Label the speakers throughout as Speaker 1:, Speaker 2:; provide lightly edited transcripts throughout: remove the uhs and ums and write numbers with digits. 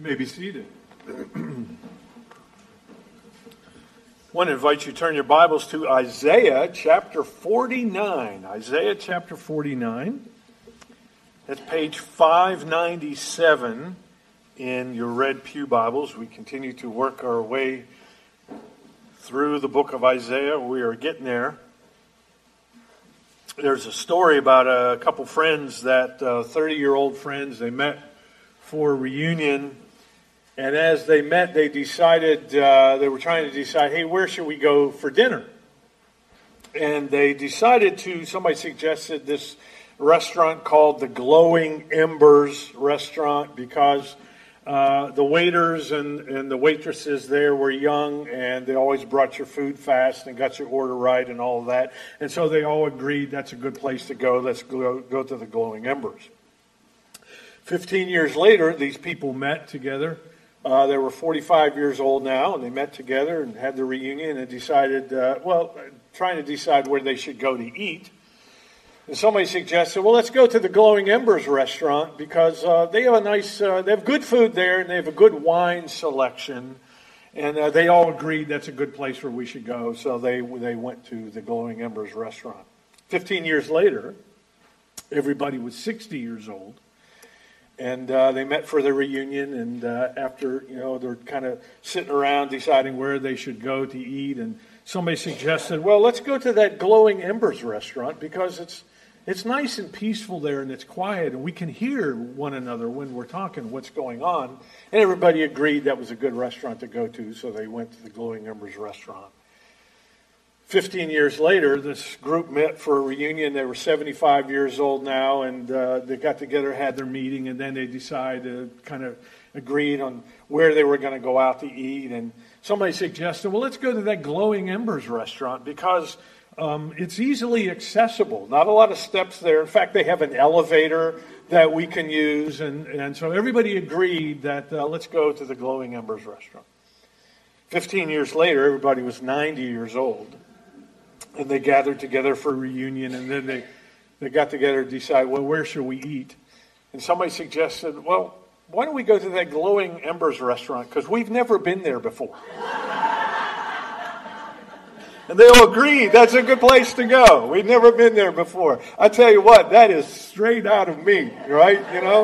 Speaker 1: may be seated. I want to invite you to turn your Bibles to Isaiah chapter 49. Isaiah chapter 49. That's page 597 in your red pew Bibles. We continue to work our way through the book of Isaiah. We are getting there. There's a story about a couple friends that 30-year-old friends. They met for a reunion. And as they met, they decided, they were trying to decide, hey, where should we go for dinner? And they decided somebody suggested this restaurant called the Glowing Embers Restaurant because the waiters and the waitresses there were young and they always brought your food fast and got your order right and all of that. And so they all agreed that's a good place to go. Let's go to the Glowing Embers. 15 years later, these people met together. They were 45 years old now, and they met together and had the reunion and decided, trying to decide where they should go to eat. And somebody suggested, well, let's go to the Glowing Embers restaurant because they have they have good food there and they have a good wine selection. And they all agreed that's a good place where we should go. So they went to the Glowing Embers restaurant. 15 years later, everybody was 60 years old. And they met for the reunion, and after, they're kind of sitting around deciding where they should go to eat, and somebody suggested, well, let's go to that Glowing Embers restaurant because it's nice and peaceful there, and it's quiet, and we can hear one another when we're talking what's going on. And everybody agreed that was a good restaurant to go to, so they went to the Glowing Embers restaurant. 15 years later, this group met for a reunion. They were 75 years old now, and they got together, had their meeting, and then they decided, kind of agreed on where they were going to go out to eat. And somebody suggested, well, let's go to that Glowing Embers restaurant because it's easily accessible. Not a lot of steps there. In fact, they have an elevator that we can use. And so everybody agreed that let's go to the Glowing Embers restaurant. 15 years later, everybody was 90 years old. And they gathered together for a reunion, and then they got together to decide, well, where should we eat? And somebody suggested, well, why don't we go to that Glowing Embers restaurant? Because we've never been there before. And they all agreed that's a good place to go. We've never been there before. I tell you what, that is straight out of me, right?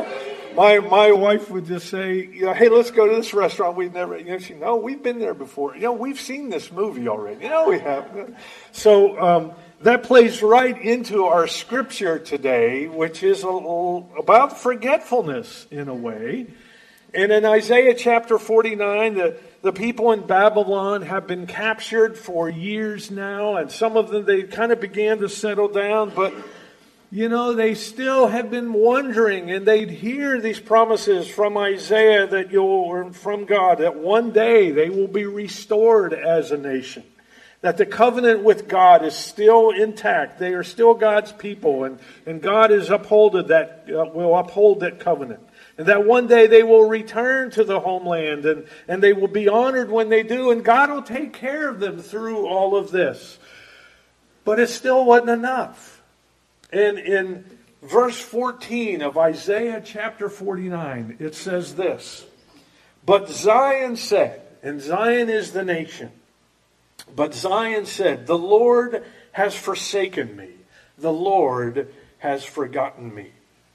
Speaker 1: My wife would just say, hey, let's go to this restaurant. We've never, we've been there before. We've seen this movie already. We have. So that plays right into our scripture today, which is about forgetfulness in a way. And in Isaiah chapter 49, the people in Babylon have been captured for years now, and some of them, they kind of began to settle down, but they still have been wondering, and they'd hear these promises from Isaiah from God, that one day they will be restored as a nation. That the covenant with God is still intact. They are still God's people, and God will uphold that covenant. And that one day they will return to the homeland, and they will be honored when they do, and God will take care of them through all of this. But it still wasn't enough. And in verse 14 of Isaiah chapter 49, it says this, but Zion said, and Zion is the nation, but Zion said, the Lord has forsaken me. The Lord has forgotten me.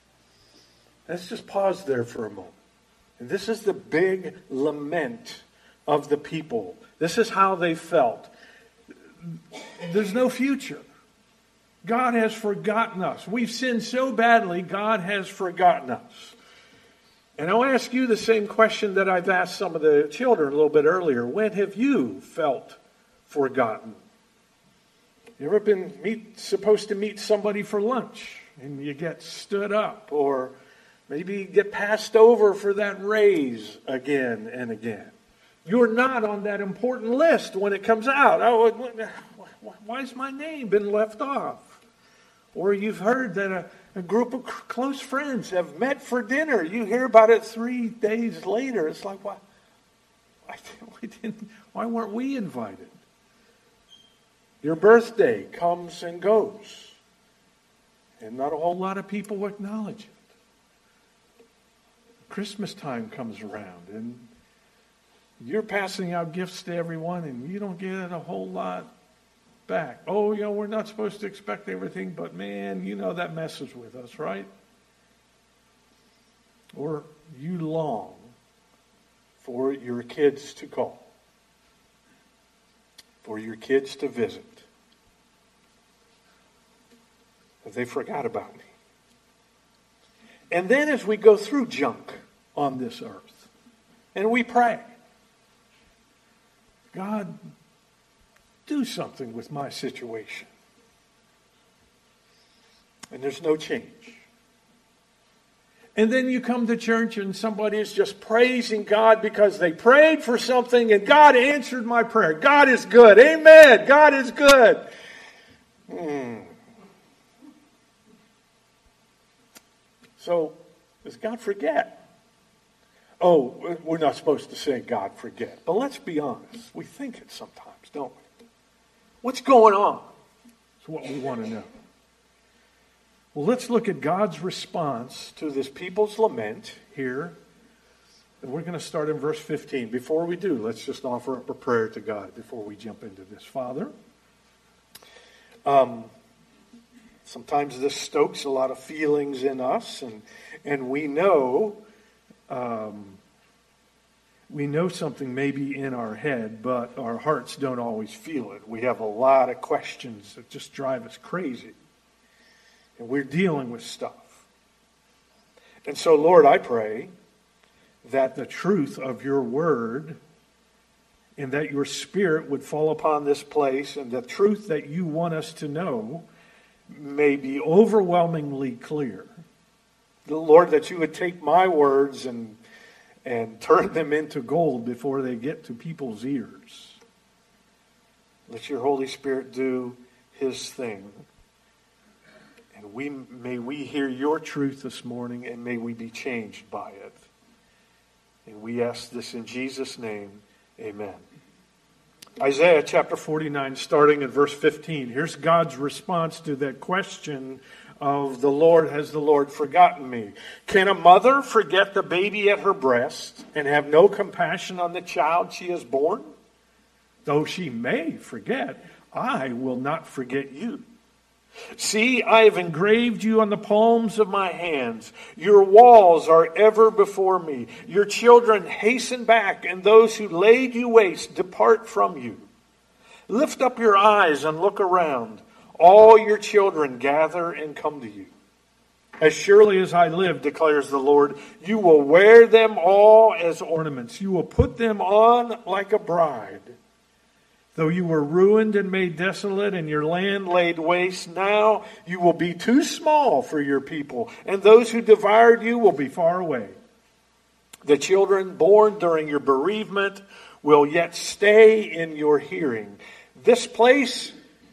Speaker 1: Let's just pause there for a moment. And this is the big lament of the people. This is how they felt. There's no future. God has forgotten us. We've sinned so badly, God has forgotten us. And I'll ask you the same question that I've asked some of the children a little bit earlier. When have you felt forgotten? You ever been supposed to meet somebody for lunch and you get stood up, or maybe you get passed over for that raise again and again? You're not on that important list when it comes out. Oh, why's my name been left off? Or you've heard that a group of close friends have met for dinner. You hear about it 3 days later. It's like, why weren't we invited? Your birthday comes and goes, and not a whole lot of people acknowledge it. Christmas time comes around and you're passing out gifts to everyone and you don't get a whole lot back. Oh, we're not supposed to expect everything, but man, that messes with us, right? Or you long for your kids to call, for your kids to visit. But they forgot about me. And then as we go through junk on this earth, and we pray, God, do something with my situation. And there's no change. And then you come to church and somebody is just praising God because they prayed for something and God answered my prayer. God is good. Amen. God is good. So, does God forget? Oh, we're not supposed to say God forget. But let's be honest. We think it sometimes, don't we? What's going on? That's what we want to know. Well, let's look at God's response to this people's lament here. And we're going to start in verse 15. Before we do, let's just offer up a prayer to God before we jump into this. Father, sometimes this stokes a lot of feelings in us, and we know something may be in our head, but our hearts don't always feel it. We have a lot of questions that just drive us crazy. And we're dealing with stuff. And so, Lord, I pray that the truth of your word and that your Spirit would fall upon this place and the truth that you want us to know may be overwhelmingly clear. Lord, that you would take my words and turn them into gold before they get to people's ears. Let your Holy Spirit do his thing. And may we hear your truth this morning, and may we be changed by it. And we ask this in Jesus' name. Amen. Isaiah chapter 49, starting at verse 15. Here's God's response to that question of the Lord, has the Lord forgotten me? Can a mother forget the baby at her breast and have no compassion on the child she has born? Though she may forget, I will not forget you. See, I have engraved you on the palms of my hands. Your walls are ever before me. Your children hasten back, and those who laid you waste depart from you. Lift up your eyes and look around. All your children gather and come to you. As surely as I live, declares the Lord, you will wear them all as ornaments. You will put them on like a bride. Though you were ruined and made desolate and your land laid waste, now you will be too small for your people, and those who devoured you will be far away. The children born during your bereavement will yet stay in your hearing. This place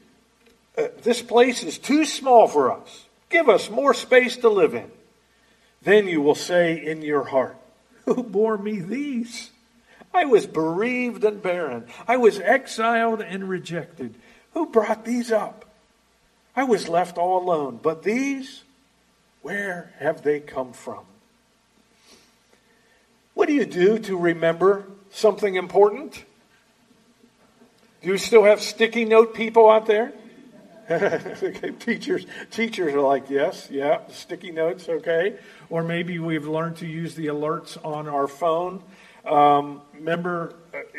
Speaker 1: is too small for us. Give us more space to live in. Then you will say in your heart, who bore me these? I was bereaved and barren. I was exiled and rejected. Who brought these up? I was left all alone. But these, where have they come from? What do you do to remember something important? Do you still have sticky note people out there? Teachers are like, yes, yeah, sticky notes, okay. Or maybe we've learned to use the alerts on our phone. Remember,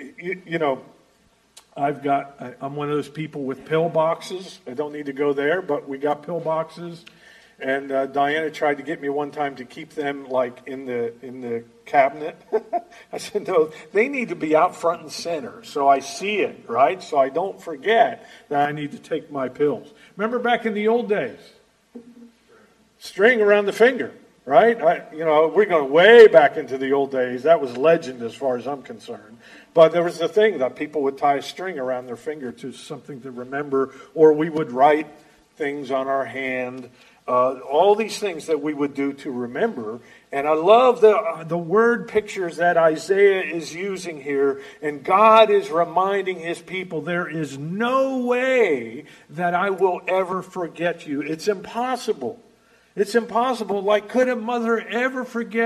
Speaker 1: I'm one of those people with pill boxes. I don't need to go there, but we got pill boxes. And Diana tried to get me one time to keep them like in the cabinet. I said, no, they need to be out front and center so I see it, right? So I don't forget that I need to take my pills. Remember back in the old days? String around the finger, right? We're going way back into the old days. That was legend as far as I'm concerned. But there was a thing that people would tie a string around their finger to something to remember, or we would write things on our hand. All these things that we would do to remember. And I love the word pictures that Isaiah is using here. And God is reminding his people, there is no way that I will ever forget you. It's impossible. It's impossible. Like, could a mother ever forget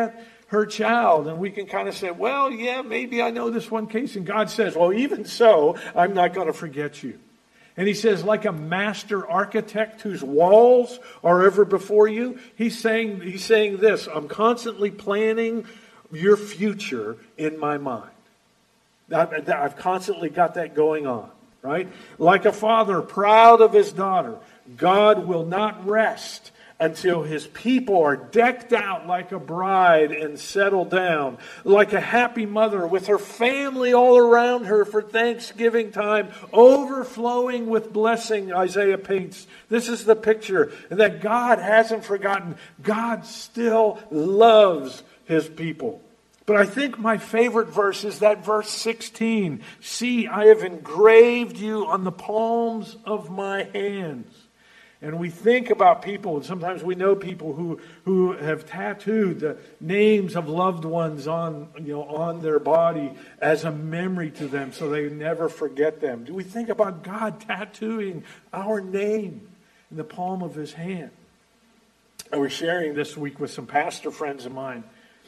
Speaker 1: her child. And we can kind of say, well, yeah, maybe I know this one case. And God says, well, even so, I'm not going to forget you. And he says, like a master architect whose walls are ever before you, he's saying this, I'm constantly planning your future in my mind. I've constantly got that going on, right? Like a father proud of his daughter, God will not rest until his people are decked out like a bride and settled down. Like a happy mother with her family all around her for Thanksgiving time, overflowing with blessing, Isaiah paints. This is the picture that God hasn't forgotten. God still loves his people. But I think my favorite verse is that verse 16. See, I have engraved you on the palms of my hands. And we think about people, and sometimes we know people who have tattooed the names of loved ones on their body as a memory to them so they never forget them. Do we think about God tattooing our name in the palm of his hand? I was sharing this week with some pastor friends of mine.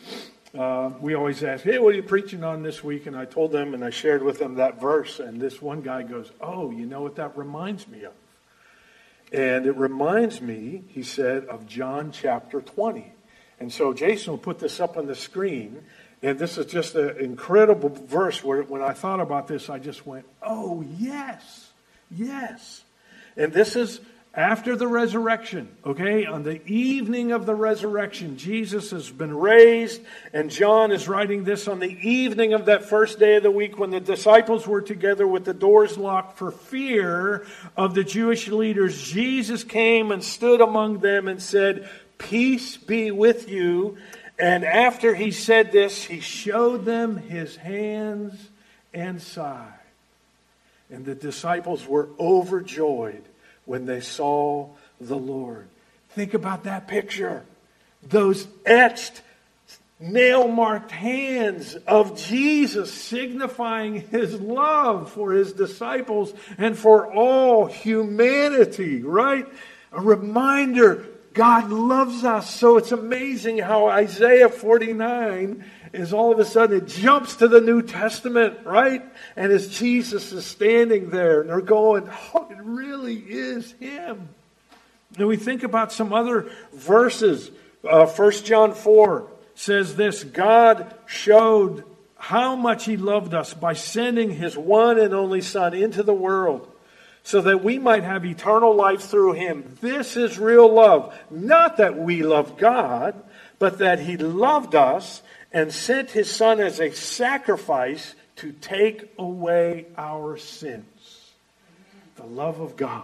Speaker 1: We always ask, hey, what are you preaching on this week? And I told them, and I shared with them that verse. And this one guy goes, oh, you know what that reminds me of? And it reminds me, he said, of John chapter 20. And so Jason will put this up on the screen. And this is just an incredible verse where when I thought about this, I just went, oh, yes, yes. And this is after the resurrection, okay? On the evening of the resurrection, Jesus has been raised, and John is writing this on the evening of that first day of the week when the disciples were together with the doors locked for fear of the Jewish leaders. Jesus came and stood among them and said, peace be with you. And after he said this, he showed them his hands and side. And the disciples were overjoyed when they saw the Lord. Think about that picture. Those etched, nail-marked hands of Jesus signifying his love for his disciples and for all humanity, right? A reminder, God loves us. So it's amazing how Isaiah 49 is all of a sudden, it jumps to the New Testament, right? And as Jesus is standing there, and they're going, oh, it really is him. And we think about some other verses. 1 John 4 says this, God showed how much he loved us by sending his one and only Son into the world so that we might have eternal life through him. This is real love. Not that we love God, but that he loved us and sent his Son as a sacrifice to take away our sins. The love of God.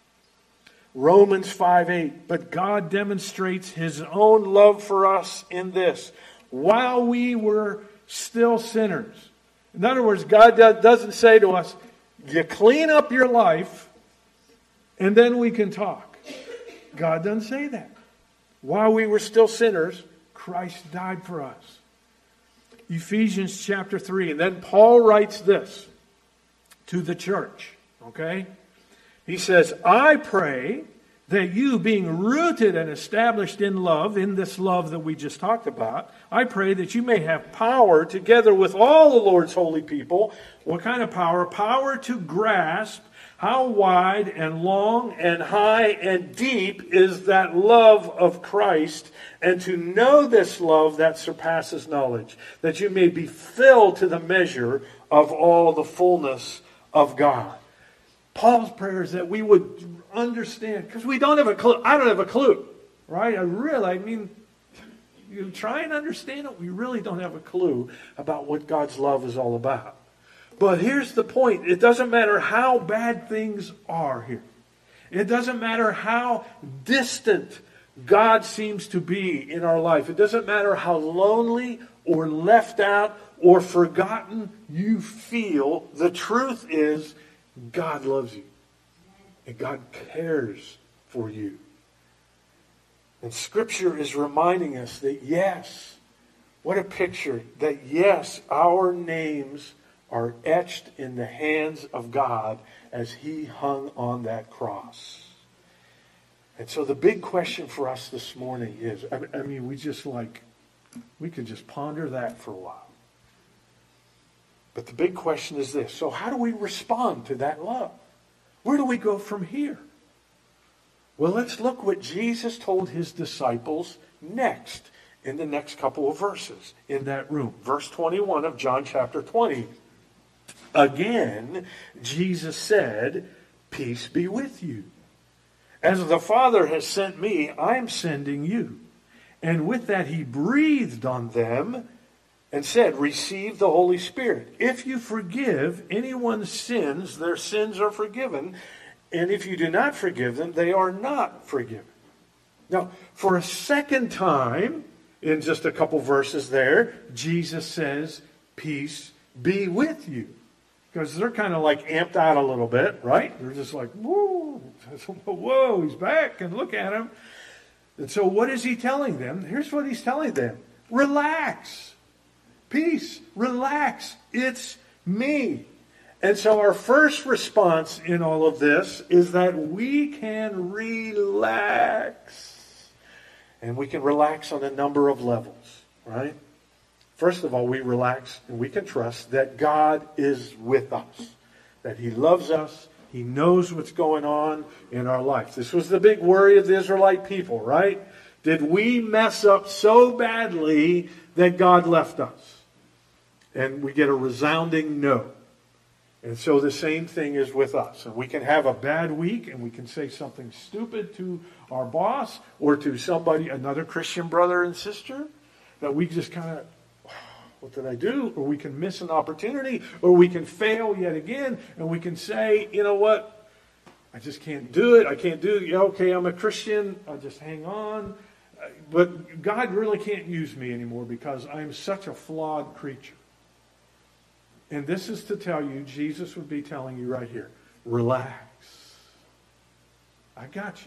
Speaker 1: Romans 5:8. But God demonstrates his own love for us in this. While we were still sinners. In other words, God doesn't say to us, you clean up your life and then we can talk. God doesn't say that. While we were still sinners, Christ died for us. Ephesians chapter 3. And then Paul writes this to the church. Okay? He says, I pray that you, being rooted and established in love, in this love that we just talked about, I pray that you may have power together with all the Lord's holy people. What kind of power? Power to grasp how wide and long and high and deep is that love of Christ, and to know this love that surpasses knowledge, that you may be filled to the measure of all the fullness of God. Paul's prayer is that we would understand, because we don't have a clue. I don't have a clue, right? You try and understand it, we really don't have a clue about what God's love is all about. But here's the point. It doesn't matter how bad things are here. It doesn't matter how distant God seems to be in our life. It doesn't matter how lonely or left out or forgotten you feel. The truth is, God loves you. And God cares for you. And Scripture is reminding us that yes, what a picture, that yes, our names are etched in the hands of God as he hung on that cross. And so the big question for us this morning is, we just We could just ponder that for a while. But the big question is this. So how do we respond to that love? Where do we go from here? Well, let's look what Jesus told his disciples next in the next couple of verses in that room. Verse 21 of John chapter 20. Again, Jesus said, "Peace be with you. As the Father has sent me, I am sending you." And with that, he breathed on them and said, "Receive the Holy Spirit. If you forgive anyone's sins, their sins are forgiven. And if you do not forgive them, they are not forgiven." Now, for a second time, in just a couple verses there, Jesus says, "Peace be with you." Because they're kind of like amped out a little bit, right? They're just like, whoa, whoa, he's back, and look at him. And so what is he telling them? Here's what he's telling them. Relax. Peace. Relax. It's me. And so our first response in all of this is that we can relax. And we can relax on a number of levels, right? First of all, we relax and we can trust that God is with us, that he loves us, he knows what's going on in our life. This was the big worry of the Israelite people, right? Did we mess up so badly that God left us? And we get a resounding no. And so the same thing is with us. And we can have a bad week and we can say something stupid to our boss or to somebody, another Christian brother and sister, that we just kind of, what did I do? Or we can miss an opportunity, or we can fail yet again, and we can say, you know what? I just can't do it. I can't do it. Yeah, okay, I'm a Christian. I'll just hang on. But God really can't use me anymore because I'm such a flawed creature. And this is to tell you, Jesus would be telling you right here, relax. I got you.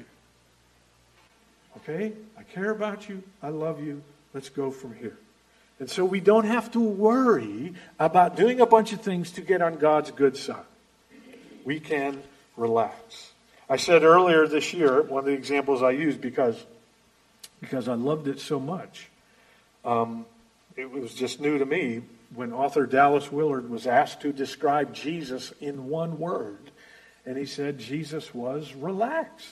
Speaker 1: Okay? I care about you. I love you. Let's go from here. And so we don't have to worry about doing a bunch of things to get on God's good side. We can relax. I said earlier this year, one of the examples I used because I loved it so much. It was just new to me when author Dallas Willard was asked to describe Jesus in one word. And he said Jesus was relaxed.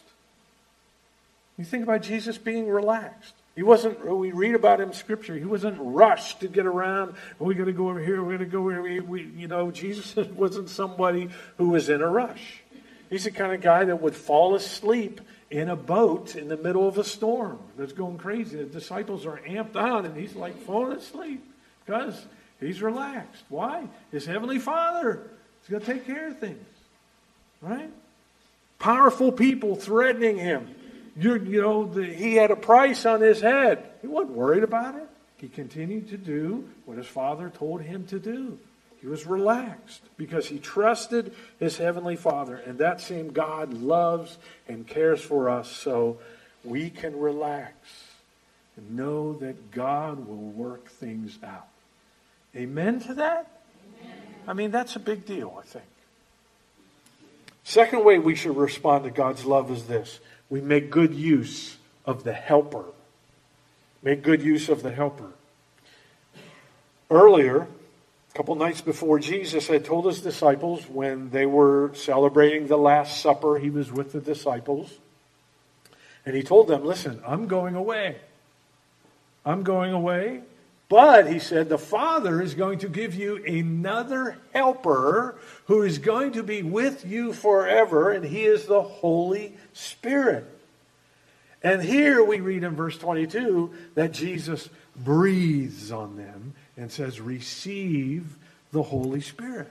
Speaker 1: You think about Jesus being relaxed. He wasn't, we read about him in Scripture, he wasn't rushed to get around. We got to go over here, we got to go over here. Jesus wasn't somebody who was in a rush. He's the kind of guy that would fall asleep in a boat in the middle of a storm that's going crazy. The disciples are amped out and he's like falling asleep because he's relaxed. Why? His Heavenly Father is going to take care of things. Right? Powerful people threatening him. He had a price on his head. He wasn't worried about it. He continued to do what his Father told him to do. He was relaxed because he trusted his Heavenly Father. And that same God loves and cares for us, so we can relax and know that God will work things out. Amen to that? Amen. I mean, that's a big deal, I think. Second way we should respond to God's love is this. We make good use of the helper. Make good use of the helper. Earlier, a couple nights before, Jesus had told his disciples when they were celebrating the Last Supper, he was with the disciples. And he told them, listen, I'm going away. I'm going away. But, he said, the Father is going to give you another helper who is going to be with you forever, and he is the Holy Spirit. And here we read in verse 22 that Jesus breathes on them and says, receive the Holy Spirit.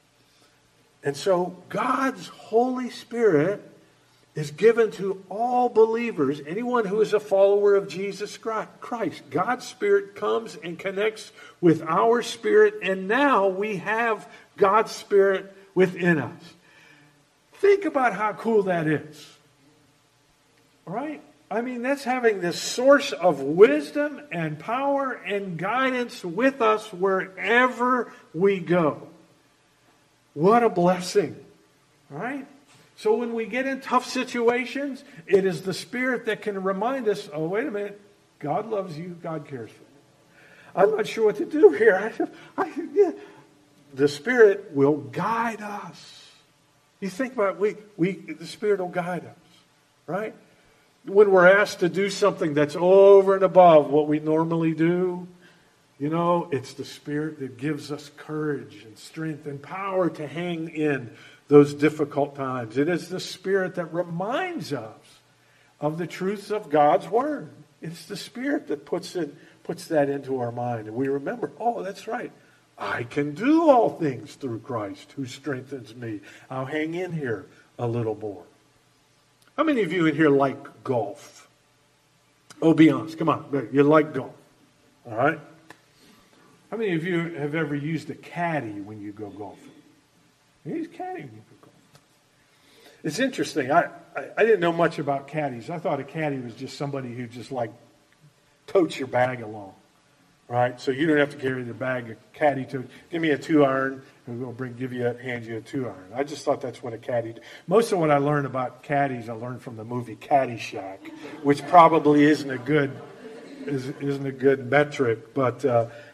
Speaker 1: And so God's Holy Spirit is given to all believers, anyone who is a follower of Jesus Christ. God's Spirit comes and connects with our spirit, and now we have God's Spirit within us. Think about how cool that is. Right? I mean, that's having this source of wisdom and power and guidance with us wherever we go. What a blessing. Right? So when we get in tough situations, it is the Spirit that can remind us, oh, wait a minute, God loves you, God cares for you. I'm not sure what to do here. Yeah. The Spirit will guide us. You think about it, the Spirit will guide us, right? When we're asked to do something that's over and above what we normally do, it's the Spirit that gives us courage and strength and power to hang in those difficult times. It is the Spirit that reminds us of the truths of God's Word. It's the Spirit that puts that into our mind. And we remember, oh, that's right. I can do all things through Christ who strengthens me. I'll hang in here a little more. How many of you in here like golf? Oh, be honest. Come on. You like golf. All right? How many of you have ever used a caddy when you go golfing? You use caddy when you go golfing. It's interesting. I didn't know much about caddies. I thought a caddy was just somebody who just totes your bag along. Right? So you don't have to carry the bag of caddy to give me a 2-iron, and we'll hand you a 2-iron. I just thought that's what a caddy did. Most of what I learned about caddies I learned from the movie Caddyshack, which probably isn't a good metric, but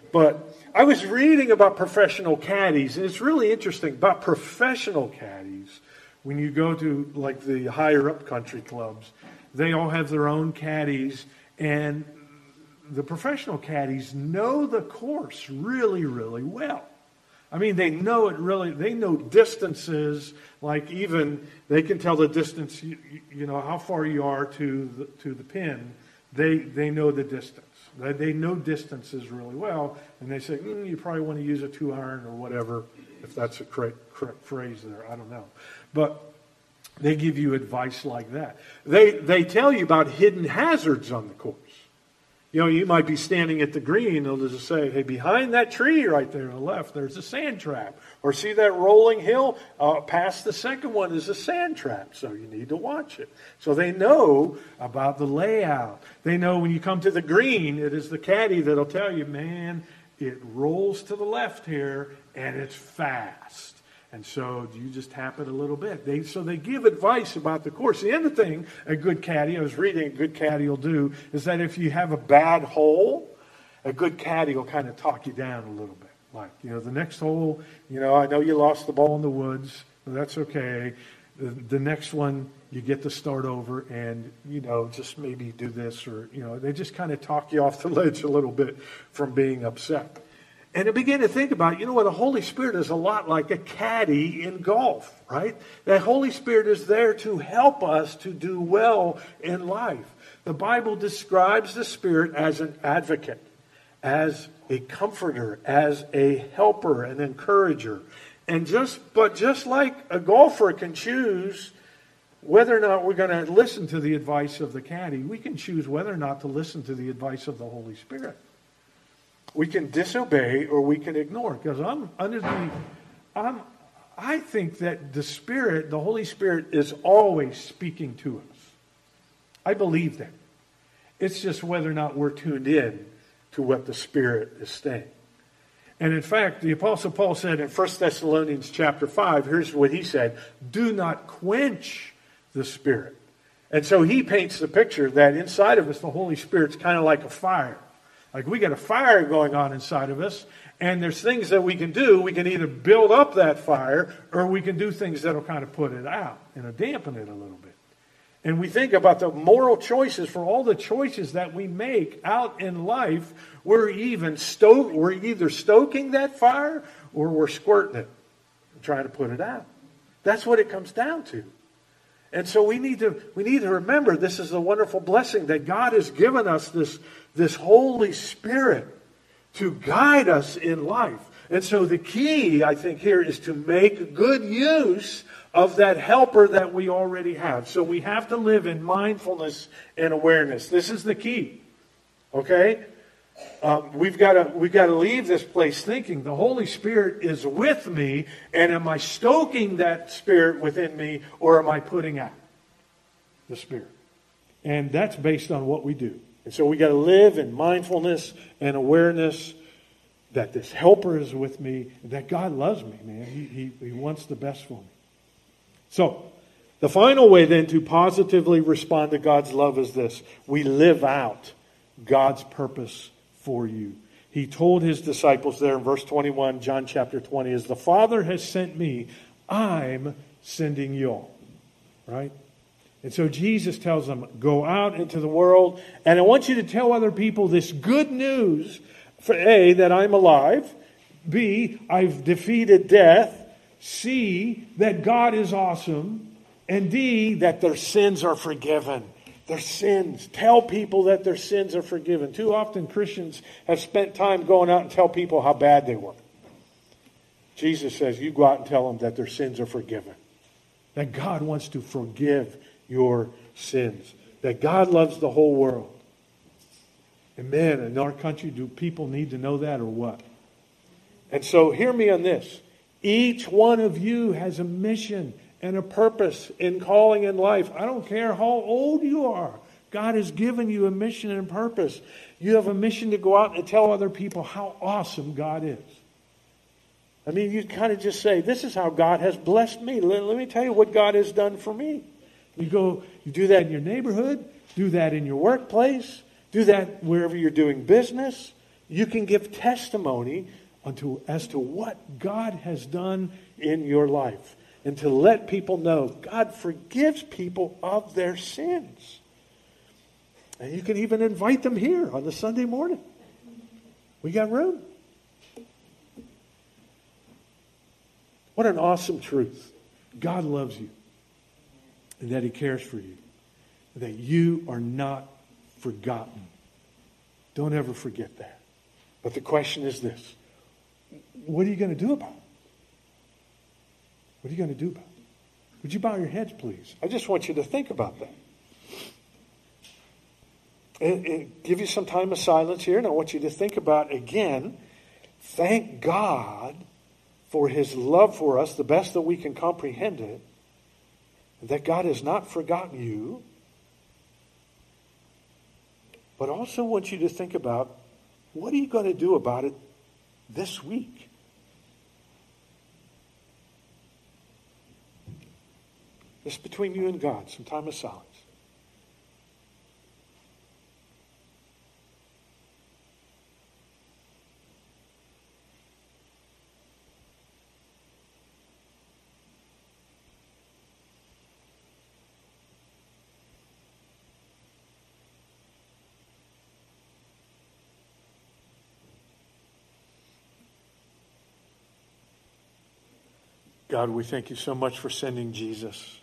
Speaker 1: I was reading about professional caddies, and it's really interesting about professional caddies. When you go to the higher up country clubs, they all have their own caddies, and the professional caddies know the course really, really well. I mean, they know it really. They know distances. Even they can tell the distance. How far you are to the pin. They know the distance. They know distances really well, and they say you probably want to use a 2-iron or whatever, if that's a correct phrase there. I don't know, but they give you advice like that. They tell you about hidden hazards on the course. You might be standing at the green, and they'll just say, hey, behind that tree right there on the left, there's a sand trap. Or see that rolling hill? Past the second one is a sand trap, so you need to watch it. So they know about the layout. They know when you come to the green, it is the caddy that'll tell you, man, it rolls to the left here, and it's fast. And so you just tap it a little bit. So they give advice about the course. The other thing a good caddy, I was reading, a good caddy will do is that if you have a bad hole, a good caddy will kind of talk you down a little bit. The next hole, I know you lost the ball in the woods, but that's okay. The next one, you get to start over and, just maybe do this or, they just kind of talk you off the ledge a little bit from being upset. And I began to think about, the Holy Spirit is a lot like a caddy in golf, right? The Holy Spirit is there to help us to do well in life. The Bible describes the Spirit as an advocate, as a comforter, as a helper, an encourager. But just like a golfer can choose whether or not we're going to listen to the advice of the caddy, we can choose whether or not to listen to the advice of the Holy Spirit. We can disobey or we can ignore. Because I think that the Holy Spirit is always speaking to us. I believe that. It's just whether or not we're tuned in to what the Spirit is saying. And in fact, the Apostle Paul said in 1 Thessalonians chapter 5, here's what he said, do not quench the Spirit. And so he paints the picture that inside of us, the Holy Spirit's kind of like a fire. We got a fire going on inside of us, and there's things that we can do. We can either build up that fire, or we can do things that'll kind of put it out and dampen it a little bit. And we think about the moral choices, for all the choices that we make out in life, we're either stoking that fire, or we're squirting it and trying to put it out. That's what it comes down to. And so we need to remember this is a wonderful blessing that God has given us this Holy Spirit to guide us in life. And so the key, I think, here is to make good use of that helper that we already have. So we have to live in mindfulness and awareness. This is the key. Okay? We've got to leave this place thinking the Holy Spirit is with me, and am I stoking that Spirit within me, or am I putting out the Spirit? And that's based on what we do. And so we got to live in mindfulness and awareness that this helper is with me, that God loves me, man. He wants the best for me. So, the final way then to positively respond to God's love is this. We live out God's purpose for you. He told his disciples there in verse 21, John chapter 20, as the Father has sent me, I'm sending you all. Right? And so Jesus tells them, go out into the world, and I want you to tell other people this good news, for A, that I'm alive, B, I've defeated death, C, that God is awesome, and D, that their sins are forgiven. Their sins. Tell people that their sins are forgiven. Too often Christians have spent time going out and tell people how bad they were. Jesus says, you go out and tell them that their sins are forgiven. That God wants to forgive your sins. That God loves the whole world. And man, in our country, do people need to know that or what? And so hear me on this. Each one of you has a mission and a purpose in calling in life. I don't care how old you are. God has given you a mission and a purpose. You have a mission to go out and tell other people how awesome God is. I mean, you kind of just say, this is how God has blessed me. Let me tell you what God has done for me. You do that in your neighborhood, do that in your workplace, do that wherever you're doing business. You can give testimony as to what God has done in your life. And to let people know God forgives people of their sins. And you can even invite them here on the Sunday morning. We got room. What an awesome truth. God loves you. And that He cares for you. And that you are not forgotten. Don't ever forget that. But the question is this. What are you going to do about it? What are you going to do about it? Would you bow your heads, please? I just want you to think about that. And give you some time of silence here, and I want you to think about, again, thank God for His love for us, the best that we can comprehend it, that God has not forgotten you, but also want you to think about, what are you going to do about it this week? Just between you and God, some time of silence. God, we thank you so much for sending Jesus.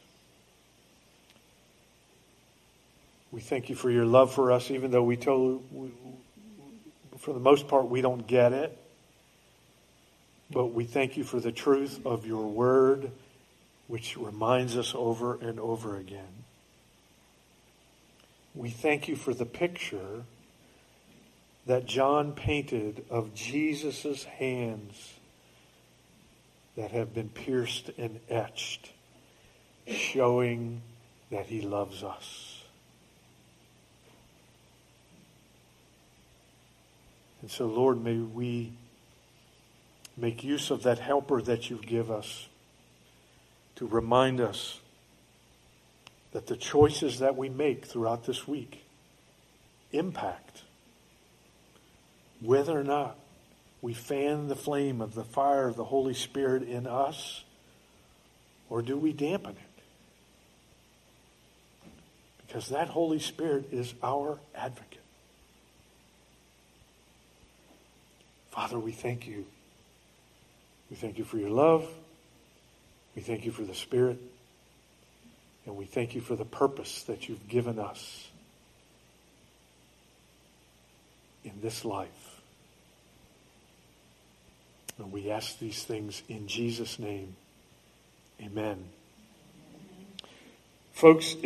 Speaker 1: We thank you for your love for us, even though for the most part, we don't get it. But we thank you for the truth of your word, which reminds us over and over again. We thank you for the picture that John painted of Jesus' hands that have been pierced and etched, showing that He loves us. And so, Lord, may we make use of that helper that you give us to remind us that the choices that we make throughout this week impact whether or not we fan the flame of the fire of the Holy Spirit in us, or do we dampen it? Because that Holy Spirit is our advocate. Father, we thank you. We thank you for your love. We thank you for the Spirit. And we thank you for the purpose that you've given us in this life. And we ask these things in Jesus' name. Amen. Folks,